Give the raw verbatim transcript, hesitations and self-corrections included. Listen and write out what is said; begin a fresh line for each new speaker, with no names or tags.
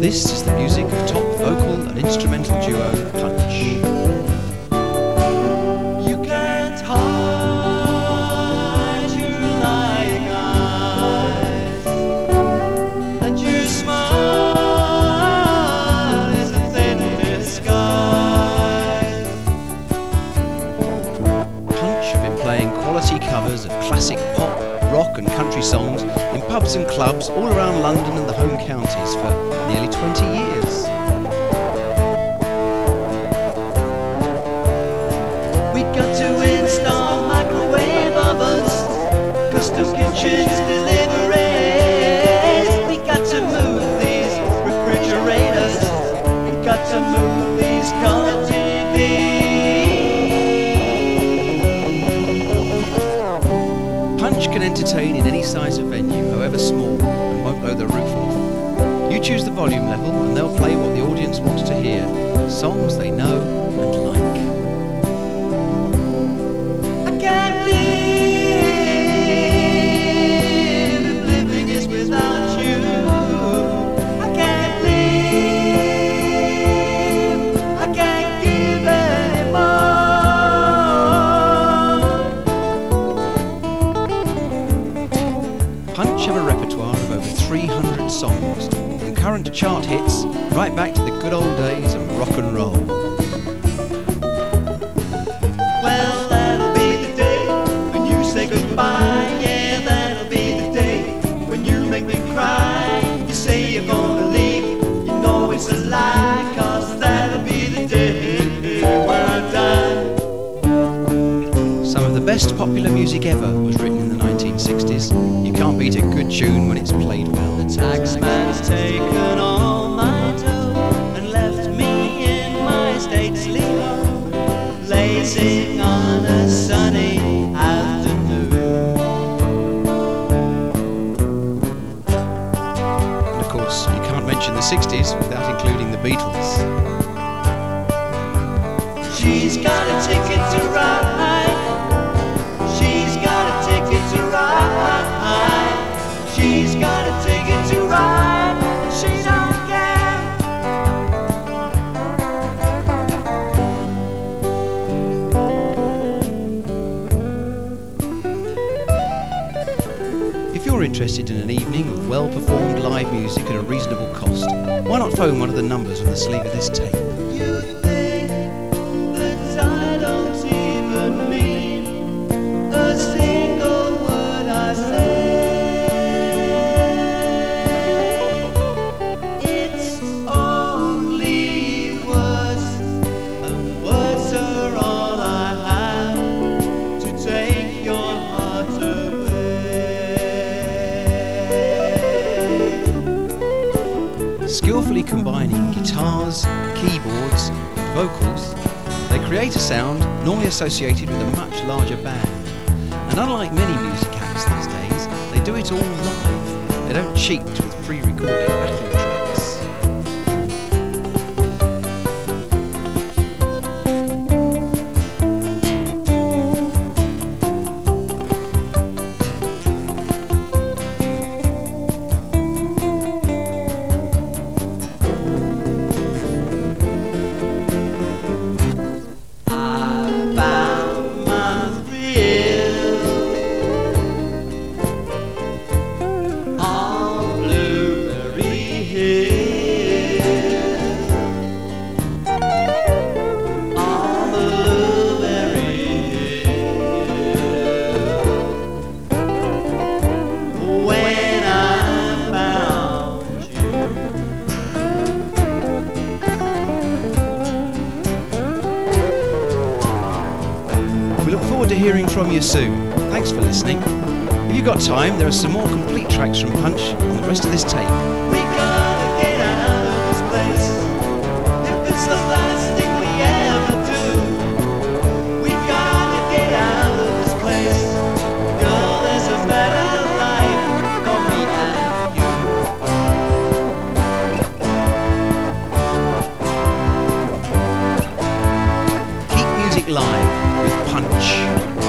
This is the music of top vocal and instrumental duo Punch.
You can't hide your lying eyes, and your smile is a thin disguise.
Punch have been playing quality covers of classic pop, rock and country songs in pubs and clubs all around London and the home counties for nearly twenty years.
We got to install microwave ovens, custom kitchens, deliveries. We got to move these refrigerators. We got to move these color T Vs.
Punch can entertain in any size of venue, however small, and won't blow the roof off. You choose the volume level and they'll play what the audience wants to hear, songs they know and like.
I can't live if living is without you. I can't live, I can't give anymore.
Punch have a repertoire of over three hundred songs, from current chart hits right back to the good old days of rock and roll.
Well, that'll be the day when you say goodbye. Yeah, that'll be the day when you make me cry. You say you're gonna leave, you know it's a lie, 'cause that'll be the day when I die.
Some of the best popular music ever was written in the nineteen sixties. You can't beat a good tune when it's played well.
The taxman's taken all my dough and left me in my stately home, lazing on a sunny afternoon.
And of course, you can't mention the sixties without including the Beatles.
She's got a ticket to ride. She's got a ticket to ride. She's got a ticket to ride. She don't care.
If you're interested in an evening of well-performed live music at a reasonable cost, why not phone one of the numbers on the sleeve of this tape?
You think that I don't even mean a single word I say. It's only words, and words are all I have to take your heart away.
Skillfully combining guitars, keyboards and vocals, they create a sound normally associated with a much larger band. And unlike many music acts these days, they do it all live. They don't cheat with pre-recorded backing tracks.
I found my thrill on Blueberry Hill, on Blueberry Hill, when I found you.
We look forward to hearing from you soon. Thanks for listening. If you've got time, there are some more complete tracks from Punch on the rest of this tape.
We gotta get out of this place. If it's the last thing we ever do, we gotta get out of this place. Girl, there's a better life for me and you.
Keep music live with Punch.